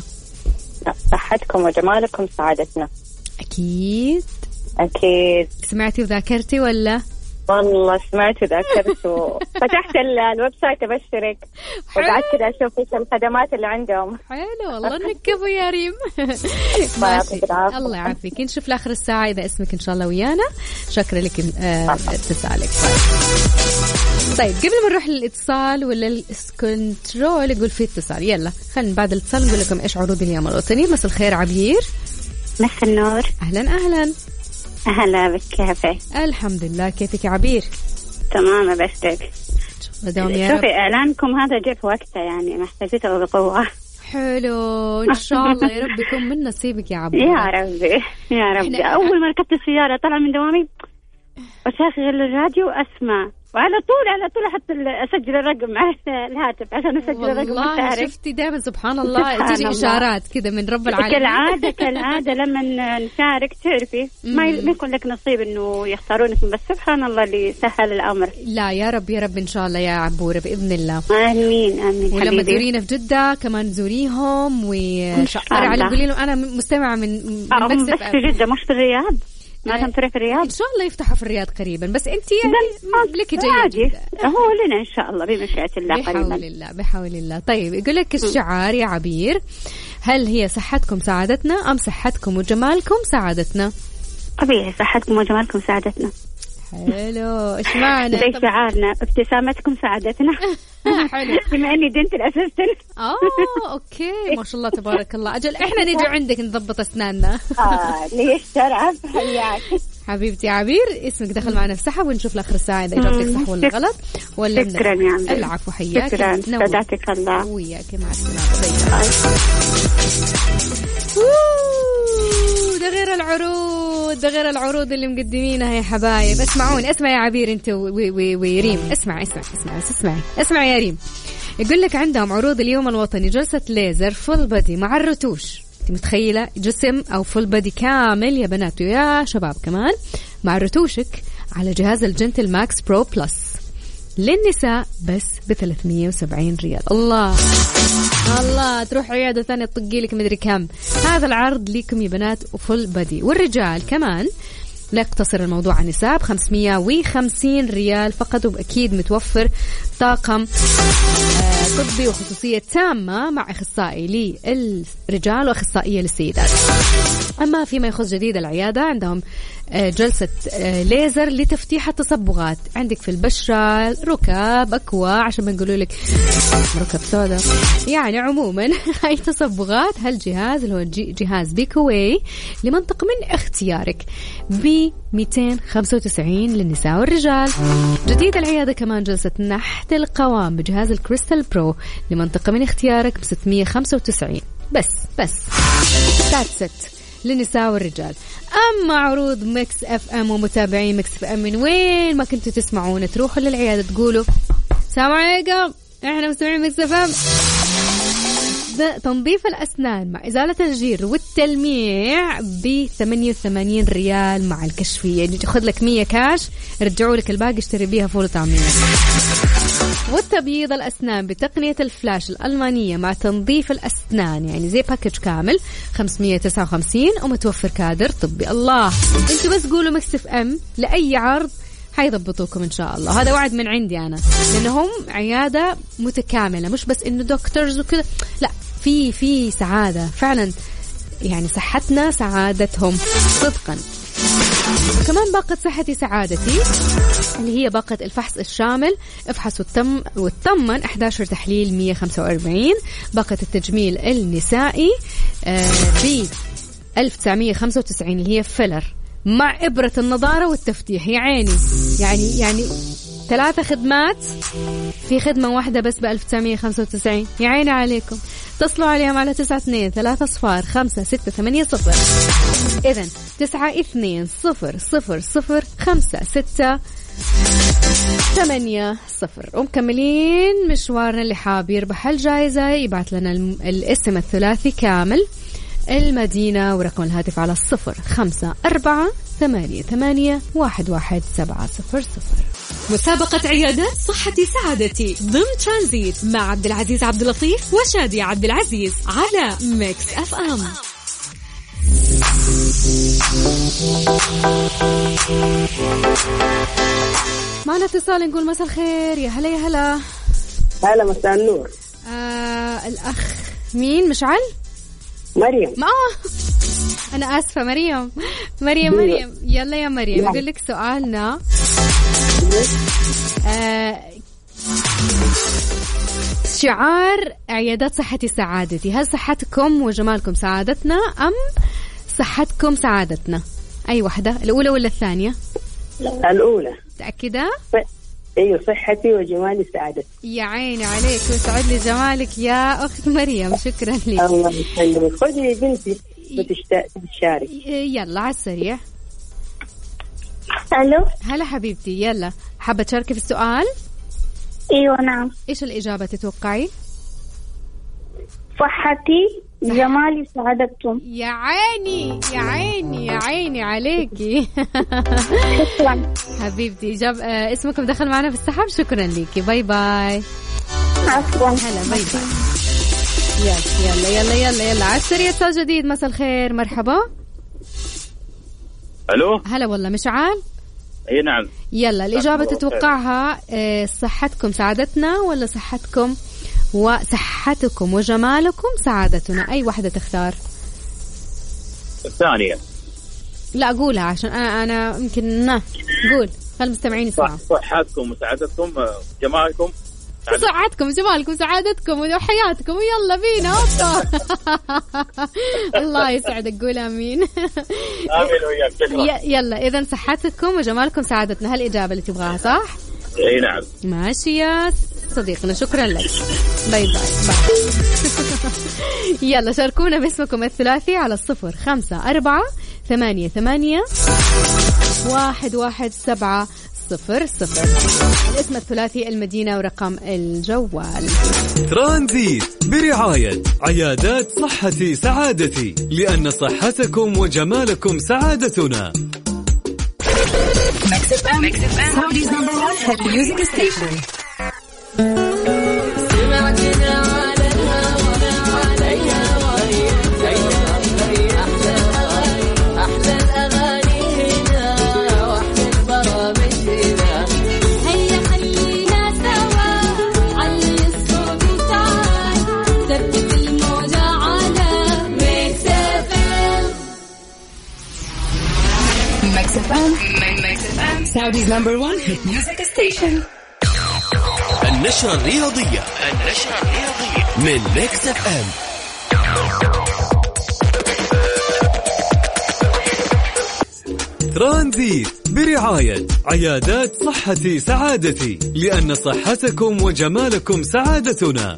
صحتكم وجمالكم سعادتنا. أكيد سمعتي وذاكرتي ولا؟ والله سمعت وذاكرت وفتحت الويب سايت أبشرك وقعدت كده أشوف إيش الخدمات اللي عندهم. حلو والله إنك كفو يا ريم. الله يعافيك. نشوف لآخر الساعة إذا اسمك إن شاء الله ويانا. شكرا لك اتصالك. طيب قبل ما نروح للاتصال ولا الكنترول يقول في اتصال، يلا خلينا بعد الاتصال نقول لكم إيش عروض اليوم الوطني. مساء الخير عبير. مساء النور. أهلا أهلا بك، كيفك؟ الحمد لله. كيفك يا عبير؟ تمام أبشرك. شوفي إعلانكم هذا جاء في وقته يعني محتاجته بقوة. حلو إن شاء الله يا رب يكون من نصيبك يا عبير. يا ربي أول ما ركبت السيارة طلع من دوامي وأشغل الراديو أسمع وعلى طول حتى أسجل الرقم مع الهاتف عشان أسجل الرقم. والله شفتي دائما سبحان الله تيجي إشارات كذا من رب العالمين. كالعادة لما نشارك تعرفي ما يكون لك نصيب إنه يختارونك، بس سبحان الله اللي سهل الأمر. لا يا رب إن شاء الله يا عبورة بإذن الله. آمين. ولما تزورينا في جدة كمان زوريهم وشقر على قولي لهم أنا مستمعة من بس في جدة مش في الرياض. ما تنطري في الرياض إن شاء الله يفتحوا في الرياض قريبا، بس أنت يعني لك جيد هو لنا إن شاء الله بمشيئة الله قريبا بحول الله. طيب يقول لك الشعار يا عبير، هل هي صحتكم سعادتنا أم صحتكم وجمالكم سعادتنا؟ طبيعي صحتكم وجمالكم سعادتنا. حلو. إيش معنى؟ زي شعارنا ابتسامتكم سعادتنا. حلو. بما إني دنت الأسيستنت. أوكي ما شاء الله تبارك الله. أجل إحنا نيجي عندك نضبط أسناننا. ليش شرف حياك حبيبتي عبير. اسمك دخل معنا في سحب ونشوف لآخر الساعة إذا إجابتك صح ولا غلط ولا. شكرا يا عمي. العفو حياك. شكرا سعادتك الله وياك. مع السلامة. ده غير العروض اللي مقدمينها يا حبايب. اسمعوني اسمع يا عبير انت ويريم. اسمع يا ريم. يقول لك عندهم عروض اليوم الوطني جلسة ليزر فول بادي مع الرتوش. انت متخيلة جسم او فول بادي كامل يا بنات ويا شباب كمان مع رتوشك على جهاز الجنتل ماكس برو بلس للنساء بس ب370 ريال. الله تروح عيادة ثانية تطقي لك مدري كم. هذا العرض ليكم يا بنات وفول بادي. والرجال كمان لا يقتصر الموضوع عن النساء ب550 ريال فقط. وأكيد متوفر طاقم طبي وخصوصية تامة مع أخصائي للرجال وأخصائية للسيدات. أما فيما يخص جديد العيادة عندهم جلسة ليزر لتفتيح التصبغات عندك في البشرة، ركاب، أكواع عشان ما نقولوا لك ركب سودا يعني. عموما هاي تصبغات هالجهاز اللي هو جهاز بيكوي لمنطقة من اختيارك ب295 للنساء والرجال. جديد العيادة كمان جلسة نحت القوام بجهاز الكريستال برو لمنطقة من اختيارك ب695 بس ست للنساء والرجال. أما عروض ميكس اف ام ومتابعين ميكس اف ام من وين ما كنتوا تسمعون تروحوا للعيادة تقولوا السلام عليكم احنا مستمعين ميكس اف ام. تنظيف الأسنان مع إزالة الجير والتلميع ب88 ريال مع الكشفية. يعني تأخذ لك 100 كاش يرجعوا لك الباقي اشتري بيها فول طعمية. والتبييض الأسنان بتقنية الفلاش الألمانية مع تنظيف الأسنان يعني زي باكج كامل 559 ومتوفر كادر طبي. الله انتوا بس قولوا ميكس اف ام لأي عرض حيضبطوكم إن شاء الله. هذا وعد من عندي أنا لأنهم عيادة متكاملة مش بس إنه دكتورز وكذا، لا في سعادة فعلا يعني. صحتنا سعادتهم صدقا. وكمان باقة صحتي سعادتي اللي هي باقة الفحص الشامل افحص والطمن 11 تحليل 145. باقة التجميل النسائي ب 1995 اللي هي فيلر مع إبرة النظارة والتفتيح. يعني 3 خدمات في خدمة واحدة بس ب1995. يا عيني عليكم. اتصلوا عليهم على 92-305-680. إذن 92-000-5-6-8-0. ومكملين مشوارنا. اللي حاب يربح الجائزة يبعث لنا الاسم الثلاثي كامل، المدينة، ورقم الهاتف على 0548811700. مسابقة عيادات صحتي سعادتي ضمن ترانزيت مع عبد العزيز عبد اللطيف وشادية عبد العزيز على ميكس اف ام. معنا اتصال، نقول مساء الخير. يا هلا يا هلا. هلا مساء النور. الأخ مين؟ مشعل؟ مريم. أنا آسفة مريم. مريم يلا يا مريم، أقول لك سؤالنا. شعار عيادات صحتي سعادتي، هل صحتكم وجمالكم سعادتنا أم صحتكم سعادتنا؟ أي واحدة، الأولى ولا الثانية؟ الأولى. متأكدة؟ ايوه، صحتي وجمالي سعادتي. يا عيني عليك وسعد لي جمالك يا اخت مريم، شكرا لك. الله يسلمك. خذي بنتي بتشارك. يلا على السريع. الو. هلا حبيبتي، يلا حابه تشاركي في السؤال؟ ايوه نعم. ايش الاجابه تتوقعي؟ صحتي جمالي سعادتكم. يا عيني يا عيني يا عيني عليكي. شكرا حبيبتي. اسمكم دخل معنا في السحب. شكرا ليكي. باي باي. عفوا. هلا باي باي. يلا يلا يلا يلا على السريع. اتصال جديد. مساء الخير. مرحبا. الو. هلا والله. مشعل؟ اي نعم. يلا الإجابة تتوقعها صحتكم سعادتنا ولا صحتكم وجمالكم سعادتنا؟ أي واحدة تختار؟ الثانية. لا قولها عشان أنا يمكن قول خل المستمعين يسمعوا. صحتكم وسعادتكم جمالكم. صحتكم جمالكم سعادتكم وحياتكم. يلا بينا. الله يسعدك. قول آمين. آمين وياك. يلا إذن صحتكم وجمالكم سعادتنا هالإجابة اللي تبغاها صح؟ اي نعم. ماشي يا صديقنا، شكرا لك. باي باي. يلا شاركونا باسمكم الثلاثي على 0548811700. الاسم الثلاثي، المدينة، ورقم الجوال. ترانزيت برعاية عيادات صحتي سعادتي، لأن صحتكم وجمالكم سعادتنا. ميكس اف ام سعوديز نمبر 1 هيت ميوزك ستيشن. Saudi's number 1 hit music station. النشرة الرياضية من ميكس اف ام. ترانزيت برعاية عيادات صحتي سعادتي، لأن صحتكم وجمالكم سعادتنا.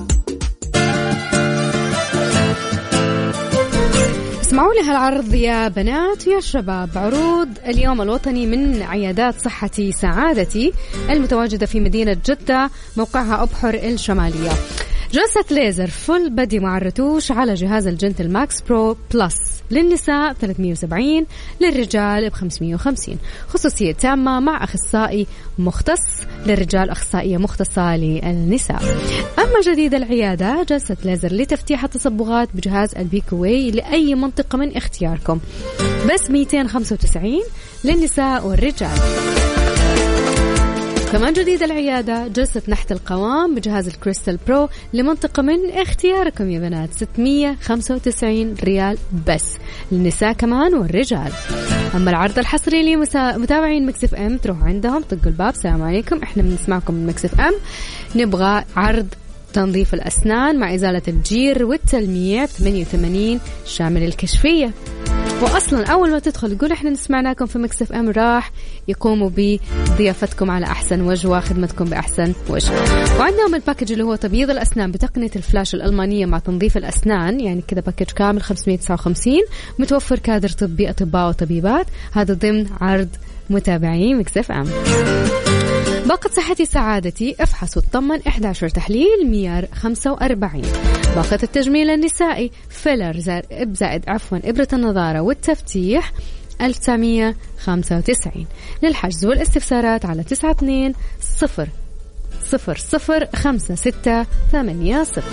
اسمعوا لي هالعرض يا بنات ويا شباب. عروض اليوم الوطني من عيادات صحتي سعادتي المتواجدة في مدينة جدة، موقعها أبحر الشمالية. جلسة ليزر فول بدي مع الرتوش على جهاز الجنتل ماكس برو بلس للنساء 370، للرجال ب 550. خصوصية تامة مع أخصائي مختص، للرجال أخصائية مختصة للنساء. أما جديد العيادة جلسة ليزر لتفتيح التصبغات بجهاز البيكوي لأي منطقة من اختياركم، بس 295 للنساء والرجال. كمان جديد العيادة جلسة نحت القوام بجهاز الكريستال برو لمنطقة من اختياركم يا بنات، 695 ريال بس للنساء كمان والرجال. أما العرض الحصري لمتابعين ميكس اف ام، تروحوا عندهم طقوا الباب، السلام عليكم احنا بنسمعكم من ميكس اف ام، نبغى عرض تنظيف الأسنان مع إزالة الجير والتلميع 88 شامل الكشفية. وأصلا أول ما تدخل تقول إحنا سمعناكم في ميكس اف ام راح يقوموا بضيافتكم على أحسن وجه وخدمتكم بأحسن وجه. وعندهم الباكج اللي هو تبييض الأسنان بتقنية الفلاش الألمانية مع تنظيف الأسنان، يعني كذا باكج كامل 559، متوفر كادر طبي أطباء وطبيبات، هذا ضمن عرض متابعين ميكس اف ام. باقة صحتي سعادتي، افحص وتطمن 11 تحليل ميار 45. باقة التجميل النسائي فيلر زائد إبرة النظارة والتفتيح 1995. للحجز والاستفسارات على 92 0 0 0 5 6 8 0.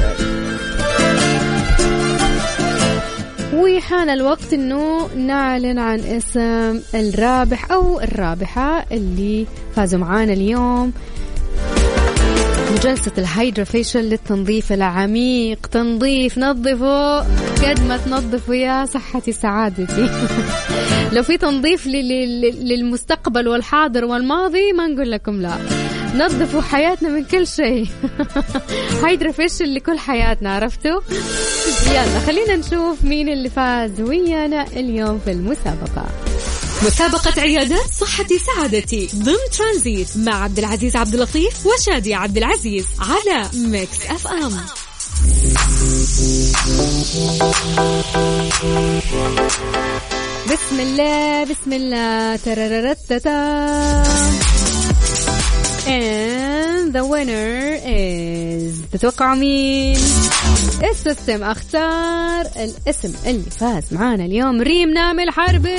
وحان الوقت انه نعلن عن اسم الرابح او الرابحة اللي فازوا معانا اليوم بجلسة الهايدرا فيشل للتنظيف العميق. تنظيف، نظفوا قد ما تنظفوا يا صحتي سعادتي. لو في تنظيف للمستقبل والحاضر والماضي ما نقول لكم لا، نظفوا حياتنا من كل شيء. هايدرا فيشل لكل حياتنا، عرفتوا؟ يلا خلينا نشوف مين اللي فاز ويانا اليوم في المسابقة. مسابقة عيادات صحتي سعادتي ضمن ترانزيت مع عبد العزيز عبد اللطيف وشادي عبد العزيز على ميكس اف ام. بسم الله بسم الله ترررتتا. And the winner is، تتوقعوا مين؟ السيستم اختار الاسم اللي فاز معانا اليوم، ريم نامل حربي.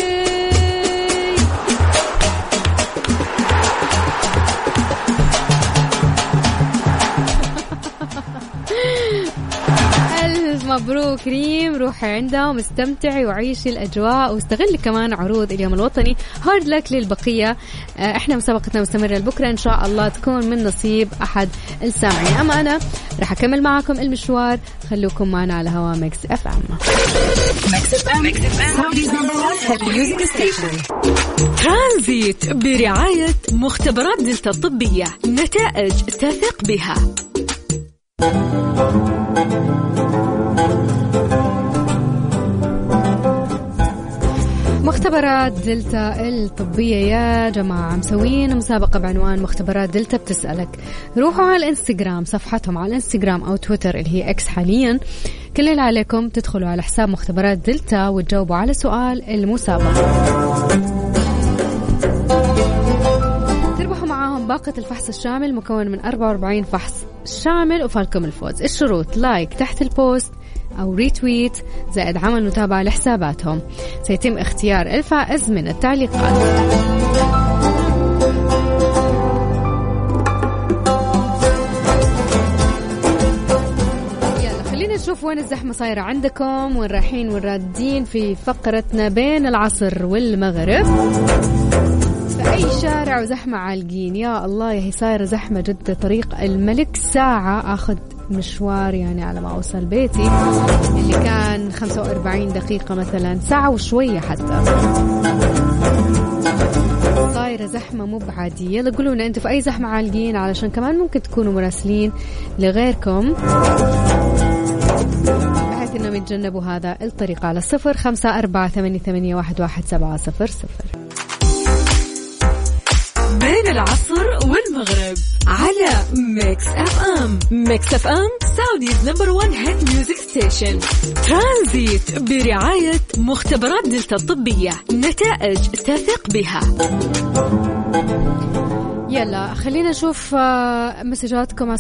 مبروك ريم، روحي عندهم استمتعي وعيشي الأجواء واستغلي كمان عروض اليوم الوطني. هارد لك للبقية، احنا مسابقتنا مستمرة لبكرة إن شاء الله تكون من نصيب أحد السامعين. أما أنا راح أكمل معكم المشوار، خلوكم معنا على هوا ميكس اف ام. ترانزيت برعاية مختبرات دلتا الطبية، نتائج تثق بها. مختبرات دلتا الطبية يا جماعة مسوين مسابقة بعنوان مختبرات دلتا بتسألك. روحوا على الانستغرام، صفحتهم على الانستغرام أو تويتر اللي هي اكس حاليا، كل اللي عليكم تدخلوا على حساب مختبرات دلتا وتجاوبوا على سؤال المسابقة. تربحوا معاهم باقة الفحص الشامل مكون من 44 فحص شامل وفالكم الفوز. الشروط: لايك تحت البوست أو ريتويت زائد عمل متابعة لحساباتهم. سيتم اختيار الفائز من التعليقات. يلا خلينا نشوف وين الزحمة صايرة عندكم، وين رايحين والرادين في فقرتنا بين العصر والمغرب. في أي شارع وزحمة عالقين يا الله، هي صايرة زحمة جدا. طريق الملك ساعة أخذ مشوار يعني على ما أوصل بيتي، اللي كان 45 دقيقة مثلا، ساعة وشوية حتى. صايرة زحمة مو بعادية. يلا قولوا لنا أنتوا في أي زحمة عالقين علشان كمان ممكن تكونوا مراسلين لغيركم بحيث أنهم يتجنبوا هذا الطريق على 0548811700. بين العصر والمغرب على ميكس اف ام. ميكس اف ام سعوديز نمبر 1 هيت ميوزك ستيشن. ترانزيت برعاية مختبرات دلتا الطبية، نتائج تثق بها. يلا خلينا نشوف مسجاتكم على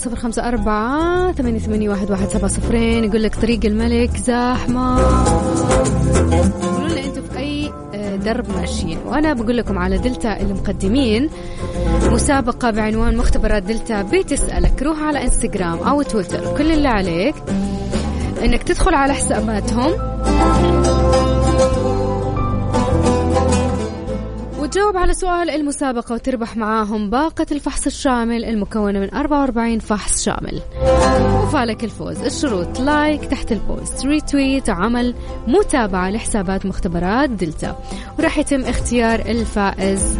0548811700. يقول لك طريق الملك زحمة. قولوا لنا انتوا في اي درب ماشيين، وانا بقول لكم على دلتا اللي مقدمين مسابقة بعنوان مختبرات دلتا بتسألك. روح على انستغرام او تويتر، كل اللي عليك انك تدخل على حساباتهم وتجاوب على سؤال المسابقة وتربح معاهم باقة الفحص الشامل المكونة من 44 فحص شامل وفالك الفوز. الشروط: لايك تحت البوست، ريتويت، عمل متابعة لحسابات مختبرات دلتا، وراح يتم اختيار الفائز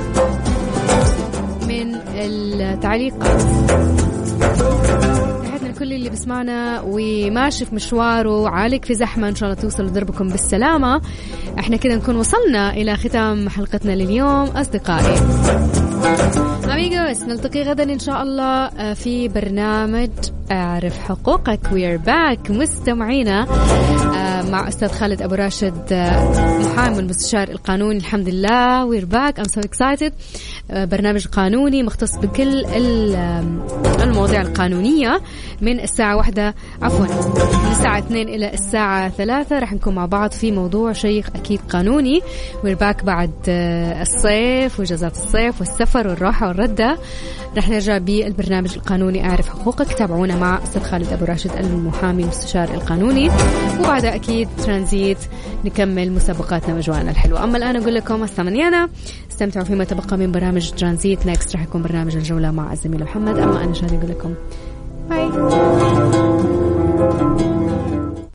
من التعليقات. كل اللي بسمعنا وماشي في مشواره عالق في زحمة، إن شاء الله توصلوا دربكم بالسلامة. احنا كده نكون وصلنا إلى ختام حلقتنا لليوم أصدقائي. أميغوس نلتقي غدا إن شاء الله في برنامج أعرف حقوقك. We're back مستمعينا مع أستاذ خالد أبو راشد محامي المستشار القانوني. الحمد لله we're back. I'm so excited. برنامج قانوني مختص بكل المواضيع القانونية من الساعة 1 عفوا من الساعة 2 إلى الساعة 3 راح نكون مع بعض في موضوع شيق أكيد قانوني. we're back بعد الصيف وإجازات الصيف والسفر والراحة والردة. راح نرجع بالبرنامج القانوني أعرف حقوقك. تابعونا مع أستاذ خالد أبو راشد المحامي المستشار القانوني، وبعدها أكيد ترانزيت نكمل مسابقاتنا وأجواءنا الحلوة. أما الآن أقول لكم استمنينا استمتعوا فيما تبقى من برامج ترانزيت. نيكست راح يكون برنامج الجولة مع الزميل محمد. أما أنا شادي أقول لكم باي.